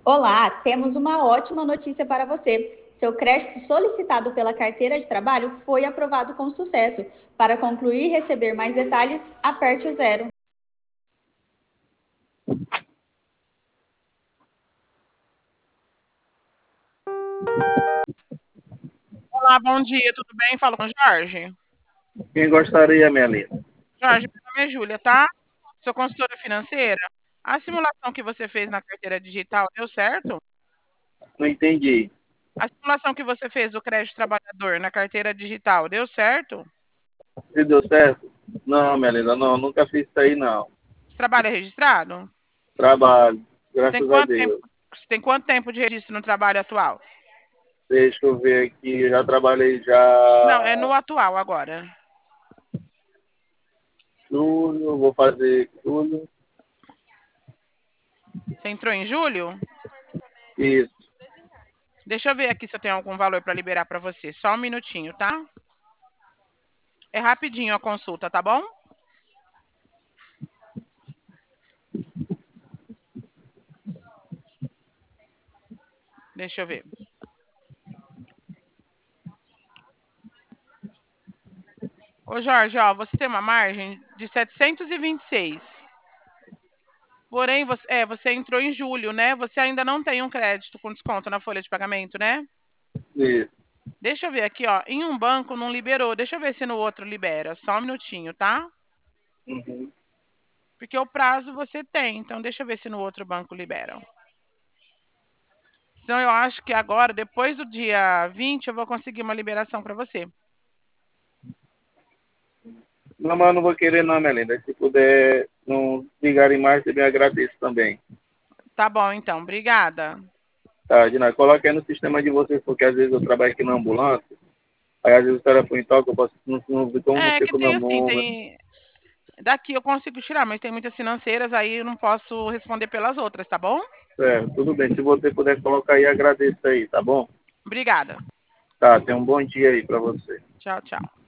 Olá, temos uma ótima notícia para você. Seu crédito solicitado pela carteira de trabalho foi aprovado com sucesso. Para concluir e receber mais detalhes, aperte o zero. Olá, bom dia, tudo bem? Fala com o Jorge. Quem gostaria, minha linda? Jorge, meu nome é Júlia, tá? Sou consultora financeira. A simulação que você fez na carteira digital deu certo? Não entendi. A simulação que você fez do crédito trabalhador na carteira digital deu certo? Se deu certo? Não, minha linda, não, nunca fiz isso aí, não. Você trabalha registrado? Trabalho, Você tem graças a quanto tempo, Deus. você tem quanto tempo de registro no trabalho atual? Deixa eu ver aqui, eu já trabalhei Não, é já no atual agora. julho, vou fazer julho. Você entrou em julho? Isso, Deixa eu ver aqui se eu tenho algum valor para liberar para você. Só um minutinho, tá? É rapidinho a consulta, tá bom? Deixa eu ver. Ô Jorge, ó, você tem uma margem de 726. Porém, você entrou em julho, né? Você ainda não tem um crédito com desconto na folha de pagamento, né? isso. Deixa eu ver aqui, ó. Em um banco não liberou. Deixa eu ver se no outro libera. Só um minutinho, tá? Uhum. Porque o prazo você tem. Então, deixa eu ver se no outro banco liberam. Então, eu acho que agora, depois do dia 20, eu vou conseguir uma liberação para você. Não, mas eu não vou querer não, minha linda. Se puder não ligarem mais, eu me agradeço também. Tá bom, então. Obrigada. Tá, Dina, coloque aí no sistema de vocês, porque às vezes eu trabalho aqui na ambulância, aí às vezes o telefone toca, eu posso não ver como não É fica que com o meu tem assim, número. tem. Daqui eu consigo tirar, mas tem muitas financeiras, aí eu não posso responder pelas outras, tá bom? Tudo bem. Se você puder colocar aí, agradeço aí, tá bom? Obrigada. Tá, tenha um bom dia aí pra você. Tchau, tchau.